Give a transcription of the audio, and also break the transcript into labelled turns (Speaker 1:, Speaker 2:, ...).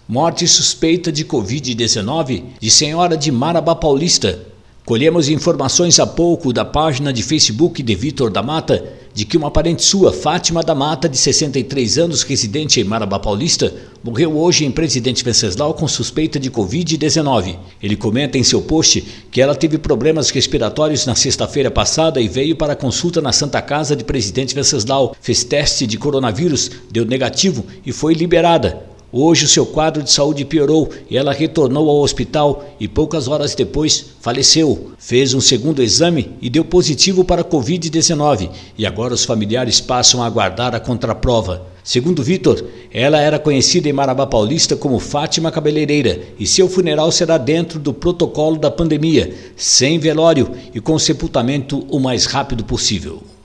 Speaker 1: Morte suspeita de Covid-19 de senhora de Marabá Paulista. Colhemos informações há pouco da página de Facebook de Vitor da Mata de que uma parente sua, Fátima da Mata, de 63 anos, residente em Marabá Paulista, morreu hoje em Presidente Venceslau com suspeita de Covid-19. Ele comenta em seu post que ela teve problemas respiratórios na sexta-feira passada e veio para a consulta na Santa Casa de Presidente Venceslau. Fez teste de coronavírus, deu negativo e foi liberada. Hoje o seu quadro de saúde piorou e ela retornou ao hospital e poucas horas depois faleceu. Fez um segundo exame e deu positivo para a Covid-19 e agora os familiares passam a aguardar a contraprova. Segundo Vitor, ela era conhecida em Marabá Paulista como Fátima Cabeleireira e seu funeral será dentro do protocolo da pandemia, sem velório e com sepultamento o mais rápido possível.